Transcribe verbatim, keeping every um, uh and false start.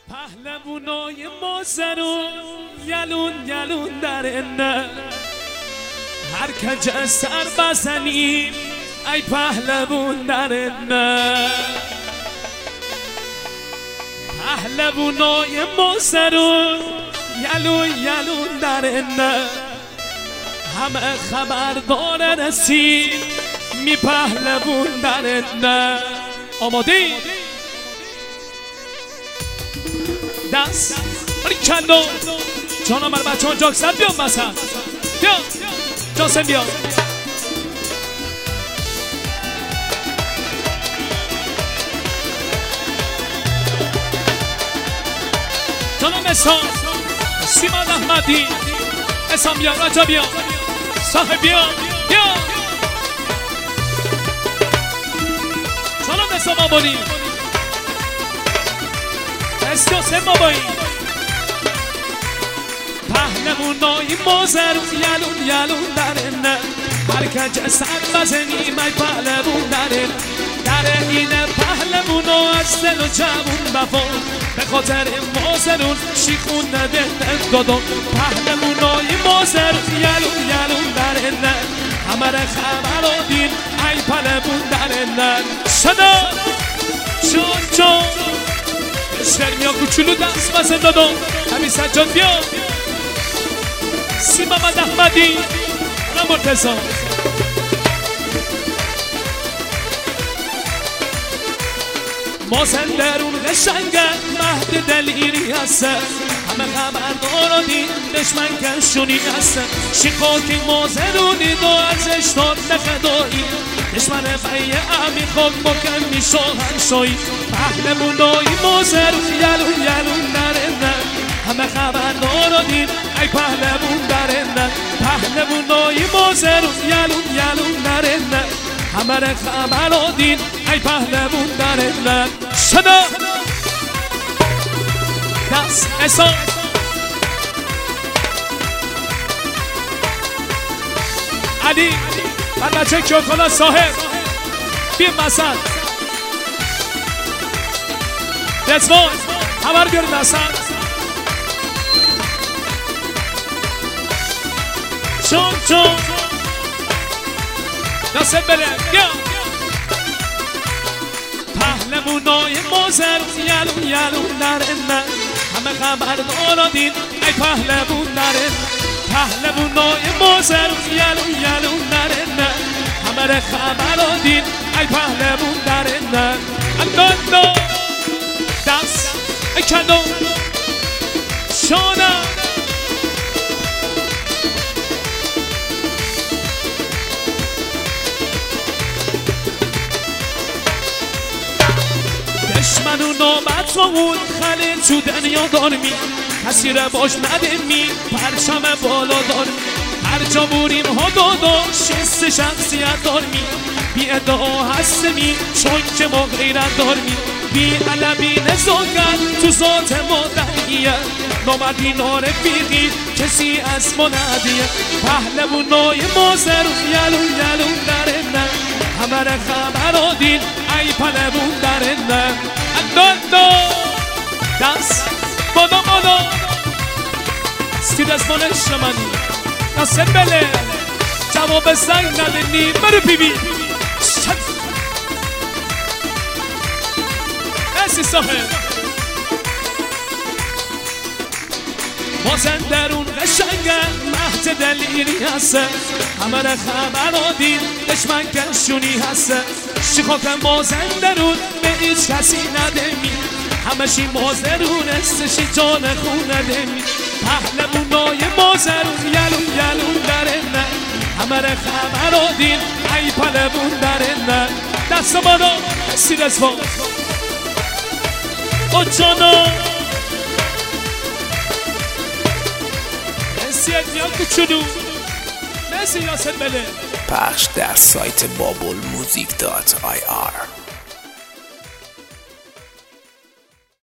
پهلوونای مازرون یلون یلون درنه هر کجا سر بزنیم ای پهلوون درنه پهلوونای مازرون یلون یلون درنه همه خبردار رسید می پهلوون درنه. آماده دست بری کلو جانم بر بچه ها جاکسن بیام مثلا بیا جاسم بیا جانم اسام سیمان احمدی اسام بیا رجا بیا صاحب بیا بیا جانم اسام آبانی اسکاسم بابایی پهلوونای مازرون یلون یلون درنه هر کجا سر بزنیم ای پهلوون درنه در اینه پهلوونا از دل و جوون بفون به خاطر مازرون شیخون نده دادم پهلوونای مازرون یلون یلون درنه همه را خبر دین ای پهلوون درنه صدا چون چون شرمیا کوچولو دست بزن دادم همین سجاد بیا سی محمد احمدی نه مرتضا مازن درون قشنگه مهد دلیری هسته همه خبردار دین دشمن کشونی هسته شیخاکی مازرونی دو ارزش دار نخدایی دشمن فیه امی خاک مکن می شاهن شایی پهلوونای مازرون یلون یلون درنه همه خبردار دین ای پهلوون درنه پهلوونای مازرون یلون یلون درنه همه را خبر دین ای پهلوون درنه صدا دست اسام علی من بچه کیوکالا صاحب بیم مسد رزوان همه رو بیاریم مسد چون چون ناصر بله بیا پهلوونای مازرون یلون یلون درنه همه خبردار دین ای پهلوون درنه پهلوونای مازرون یلون یلون درنه همه را خبر دین ای پهلوون درنه انداندو دست ای کلو شانم دشمن و نامت رو بود خلی تو دنیا دارمی کسی را باش ندمی پرچم بالا دارمی هر جا بوریم ها دادا شست شخصیت دارمی بی ادعا هستمی چون که ما غیرت دارمی بی علمی نزاکت تو ذات ما دهیه نامردی نارفیقی کسی از ما ندیه پهلوونای مازرون یلون یلون درنه همه را خبر دین ای پهلوون درنه انداندو دست بادا بادا سید از من شمانی ناصر بله جواب زنگ ندنی برو بیبی مرسی صاحب مازن درون قشنگه مهد دلیری هسته همه را خبر دین دشمن کشونی هسته شیخاک مازن درون به هیچ کسی ندمی همشی مازرون استشی جان خون ندمی پهلوونای مازرون یلون یلون درنه همه را خبر دین ای پهلوون درنه دست بالا سیر از با او جانا مرسی ادنیا کوچولو مرسی یاسر بله پخش در سایت بابل موزیک دات آی آر